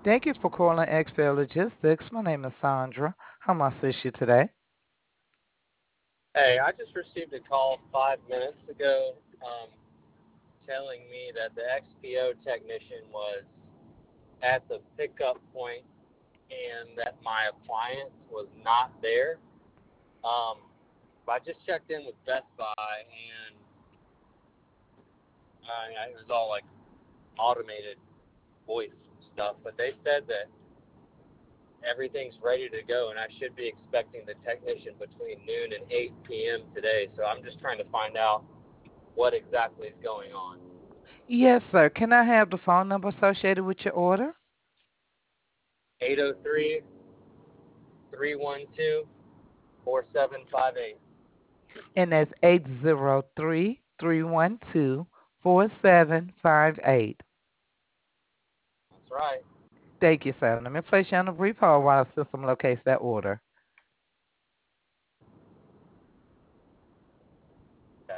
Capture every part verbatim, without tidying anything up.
Thank you for calling X P L Logistics. My name is Sandra. How may I assist you today? Hey, I just received a call five minutes ago um, telling me that the X P O technician was at the pickup point and that my appliance was not there. Um, but I just checked in with Best Buy and uh, it was all like automated voice stuff, but they said that everything's ready to go and I should be expecting the technician between noon and eight p m today. So I'm just trying to find out what exactly is going on. Yes, sir. Can I have the phone number associated with your order? Eight zero three, three one two, four seven five eight. And that's eight zero three, three one two, four seven five eight. That's right. Thank you, sir. Let me place you on a brief hold while the system locates that order. Okay.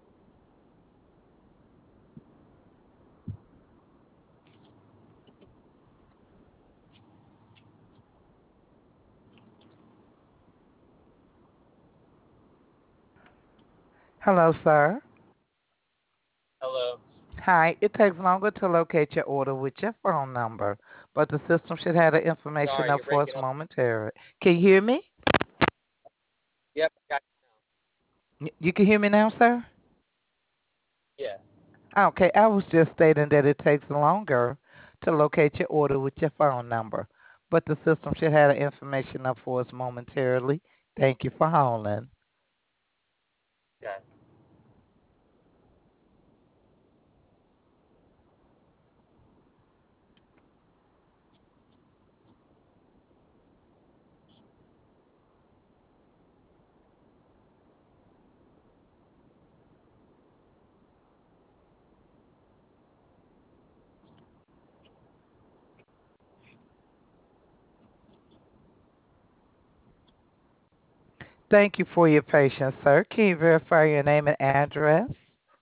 Hello, sir. Hello. Hi. It takes longer to locate your order with your phone number, but the system should have the information Sorry, up you're for us breaking up. momentarily. Can you hear me? Yep, got Y- You can hear me now, sir? you. Yes. Okay, I was just stating that it takes longer to locate your order with your phone number, but the system should have the information up for us momentarily. Thank you for holding. Okay. Thank you for your patience, sir. Can you verify your name and address?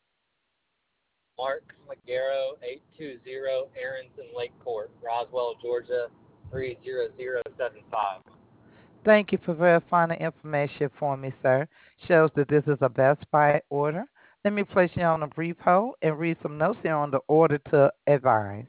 Mark Magaro, eight two zero Arrington Lake Court, Roswell, Georgia, three zero zero seven five. Thank you for verifying the information for me, sir. Shows that this is a Best Buy order. Let me place you on a brief hold and read some notes here on the order to advise.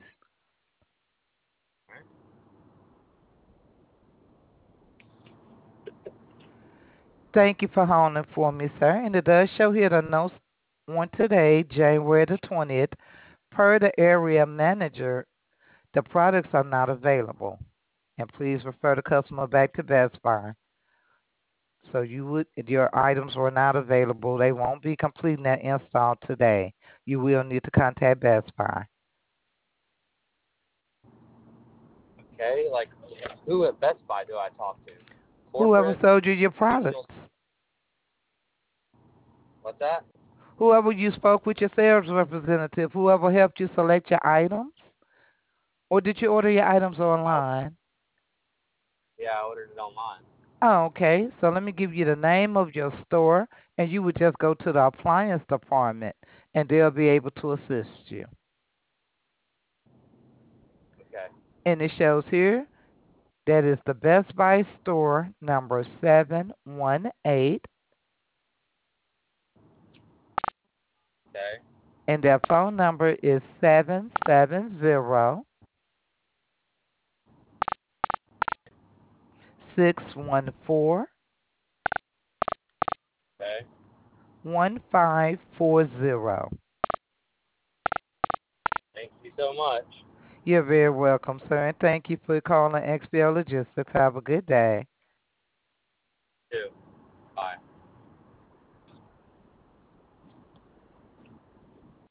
Thank you for holding for me, sir. And it does show here the notes on today, January the twentieth. Per the area manager, the products are not available. And please refer the customer back to Best Buy. So you would your items were not available. They won't be completing that install today. You will need to contact Best Buy. Okay, like who at Best Buy do I talk to? Whoever Corporate, sold you your regional. products, What's that? whoever you spoke with your sales representative, whoever helped you select your items, or did you order your items Oh, online? yeah, I ordered it online. Oh, okay. So let me give you the name of your store, and you would just go to the appliance department, and they'll be able to assist you. Okay. And it shows here that is the Best Buy store number seven one eight, Okay. and their phone number is seven seven zero, six one four, Okay. one five four zero. Thank you so much. You're very welcome, sir, and thank you for calling X B L Logistics. Have a good day. Too. Bye.